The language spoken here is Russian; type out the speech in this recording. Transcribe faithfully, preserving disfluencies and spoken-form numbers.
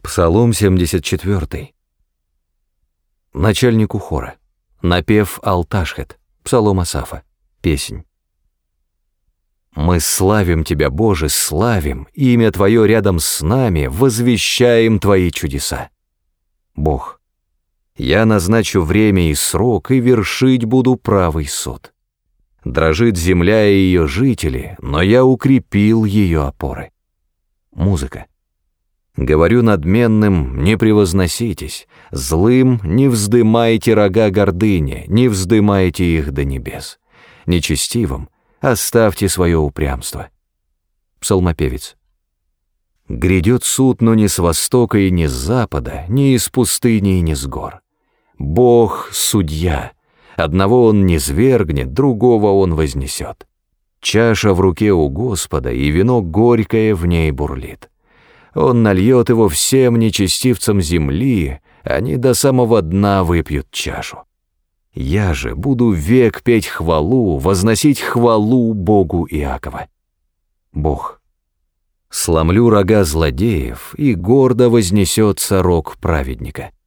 Псалом семьдесят четыре. Начальнику хора. Напев Алташхет. Псалом Асафа. Песнь. Мы славим Тебя, Боже, славим, имя Твое рядом с нами, возвещаем Твои чудеса. Бог, я назначу время и срок, и вершить буду правый суд. Дрожит земля и ее жители, но я укрепил ее опоры. Музыка. Говорю надменным, не превозноситесь, злым не вздымайте рога гордыни, не вздымайте их до небес. Нечестивым оставьте свое упрямство. Псалмопевец. Грядет суд, но не с востока и не с запада, не из пустыни и не с гор. Бог — судья, одного он низвергнет, другого он вознесет. Чаша в руке у Господа, и вино горькое в ней бурлит. Он нальет его всем нечестивцам земли, они до самого дна выпьют чашу. Я же буду век петь хвалу, возносить хвалу Богу Иакова. Бог. Сломлю рога злодеев, и гордо вознесется рог праведника.